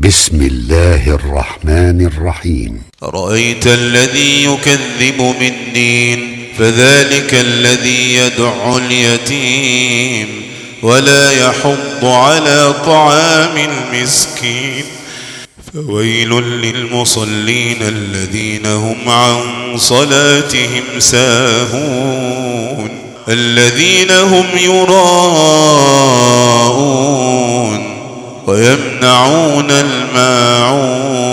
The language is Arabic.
بسم الله الرحمن الرحيم. أرأيت الذي يكذب بالدين فذلك الذي يدع اليتيم ولا يحض على طعام المسكين فويل للمصلين الذين هم عن صلاتهم ساهون الذين هم يراءون ويمنعون الماعون